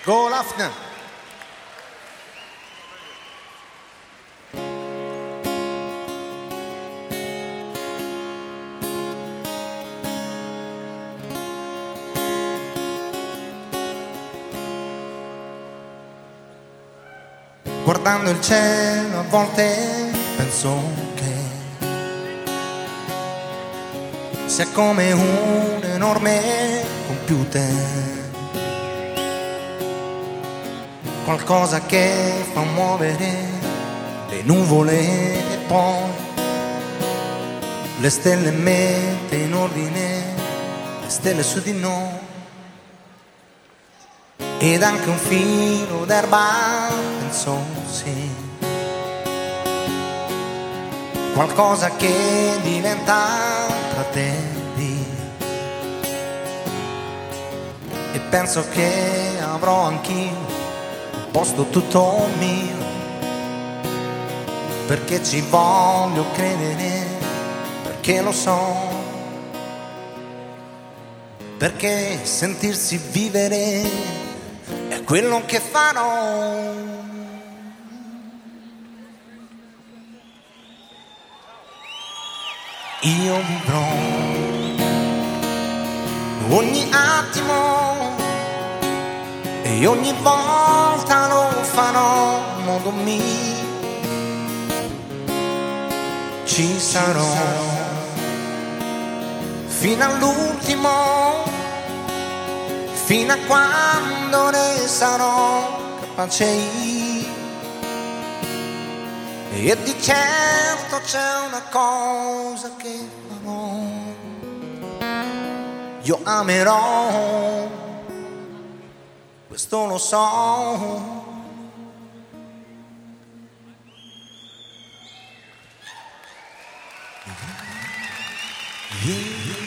Go Lafner. Guardando il cielo a volte penso che sia come un enorme computer, qualcosa che fa muovere le nuvole e poi le stelle mette in ordine le stelle su di noi, ed anche un filo d'erba penso sì, qualcosa che diventa fratelli, e penso che avrò anch'io un posto tutto mio, perché ci voglio credere, perché lo so, perché sentirsi vivere è quello che farò. Io vivrò ogni attimo e ogni volta lo farò a modo mio. Ci sarò fino all'ultimo, fino a quando ne sarò capace io. E di certo c'è una cosa che farò: io amerò, questo lo so. Yeah.